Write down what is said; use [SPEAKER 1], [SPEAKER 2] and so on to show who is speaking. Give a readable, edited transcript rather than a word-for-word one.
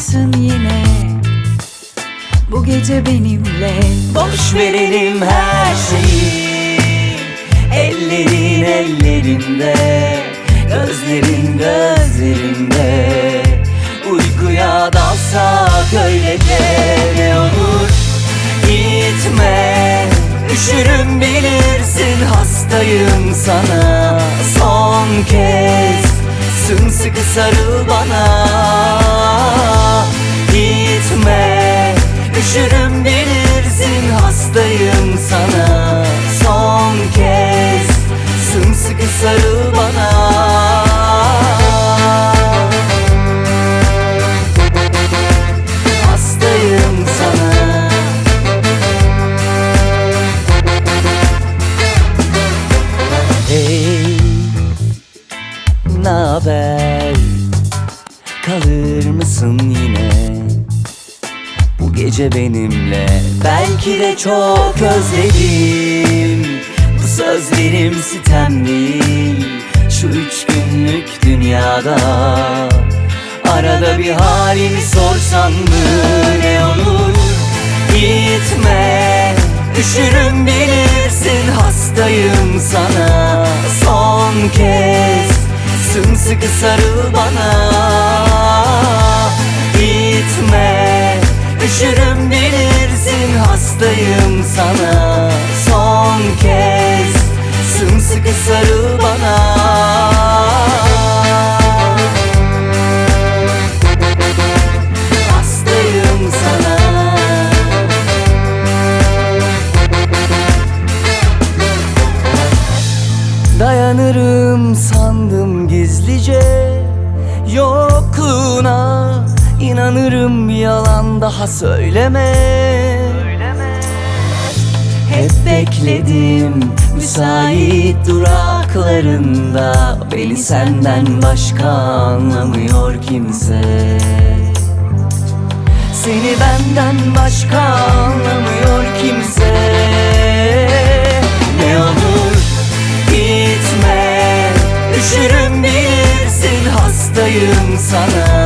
[SPEAKER 1] mısın yine bu gece benimle?
[SPEAKER 2] Boş verelim her şeyi, ellerin ellerimde, gözlerin gözlerimde. Uykuya dalsak öylece, ne olur gitme. Üşürüm bilirsin, hastayım sana. Son kez sımsıkı sarıl bana. Gitme, üşürüm bilirsin, hastayım sana. Son kez sımsıkı sarıl bana. Hastayım sana. Hey, naber? Kalır mısın yine bu gece benimle? Belki de çok özledim. Bu sözlerim sitem değil, şu 3 günlük dünyada. Arada bir halini sorsan mı, ne olur gitme. Üşürüm bilirsin, hastayım sana. Son kez sımsıkı sarıl bana. Gitme, üşürüm bilirsin, hastayım sana. Son kez sımsıkı sarıl bana. Hastayım sana. Dayanırım sandım gizlice yokluğuna. İnanırım, yalan daha söyleme. Hep bekledim müsait duraklarında. Beni senden başka anlamıyor kimse. Seni benden başka anlamıyor kimse. Ne olur gitme, üşürüm bilirsin, hastayım sana.